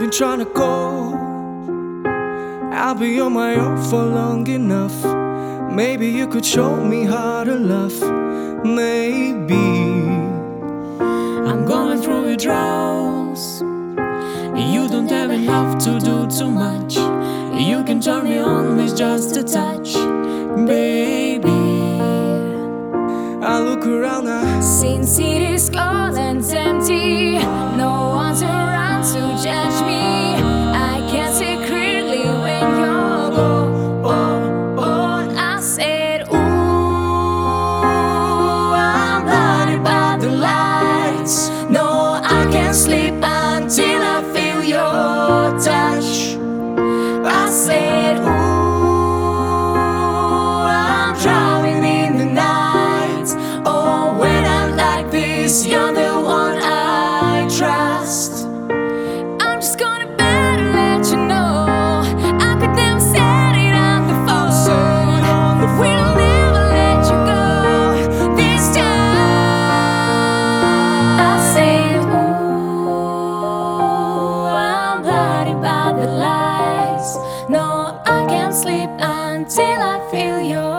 been trying to call. I'll be on my own for long enough. Maybe you could show me how to love. Maybe I'm going through withdrawals. You don't ever have to do too much. You can turn me on with just a touch, baby. I look around now. Since city's closed and empty, no one's around to judge me. I can see clearly when you're gone. I said, ooh, I'm blinded by the lights. No, I can't sleep until I feel your touch. I said, ooh, I'm drowning in the night. Oh, when I'm like this, you're the one I trust. I'm just gonna better let you know I could never set it on the phone. We'll never let you go this time. I said, ooh, I'm blinded by the lights. No, I can't sleep until I feel your